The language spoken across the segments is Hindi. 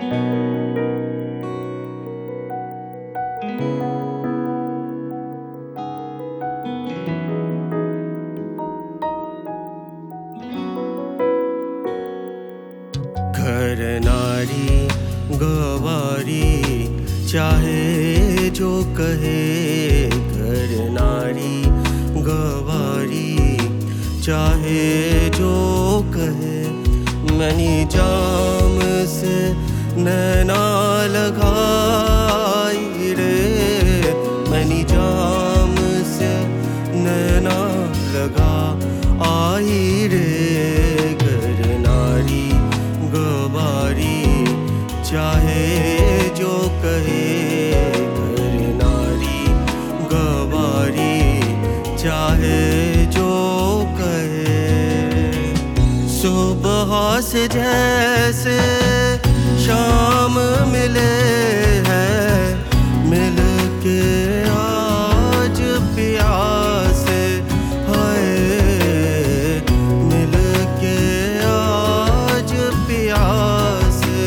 घर नारी गवारी चाहे जो कहे, घर नारी गवारी चाहे जो कहे। मैंने जाम से नैना लगाई रे, मैंने जाम से नैना लगा आई रे। घर नारी गवारी चाहे जो कहे, घर नारी गवारी चाहे जो कहे। सुबह से जैसे शाम मिले हैं, मिल के आज प्यासे हाय, मिल के आज प्यासे।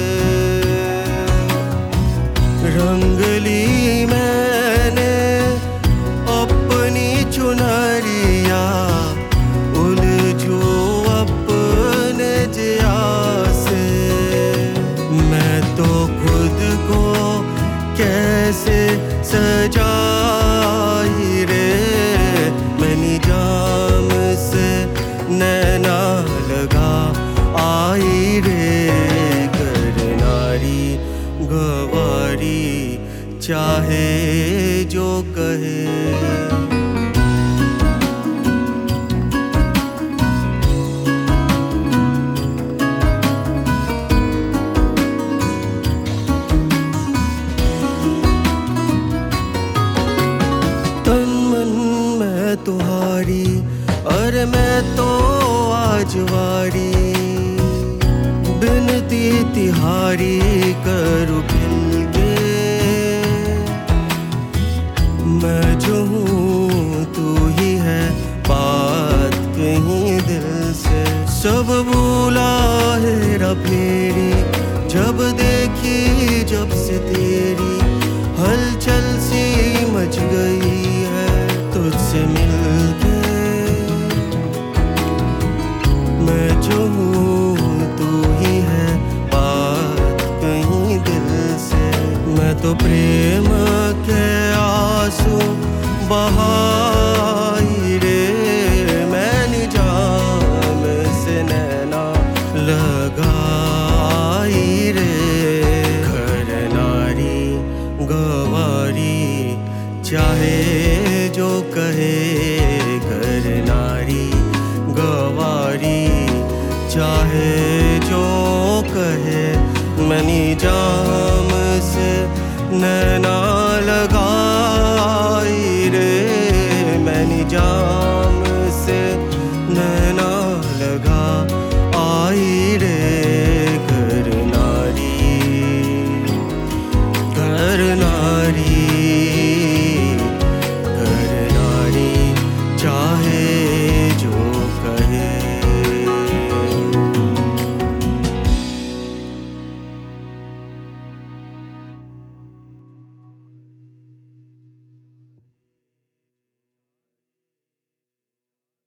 रंग ली मैंने अपनी चुनरिया, उलझो अपने जिया से। मैं तो खुद को कैसे सजाई रे, मैंने जाम से नैना लगा आई रे। घर नारी गवारी चाहे जो कहे। तुम्हारी अरे मैं तो आज वारी, बिनती तिहारी करूँ खिल के। मैं जो हूँ तू ही है, बात कहीं दिल से। सब भूला हेरा फेरी जब देखी, जब से तेरी हलचल सी मच गई है तुझसे मिलके। मैं जो हूँ तू ही है, बात कहीं दिल से। मैं तो प्रेम के आंसू बहाई रे, मैंने जाम से नैना लगाई रे। घर नारी गवारी चाहे जो कहे, घर नारी गवारी चाहे जो कहे। मैंने जाम से नैना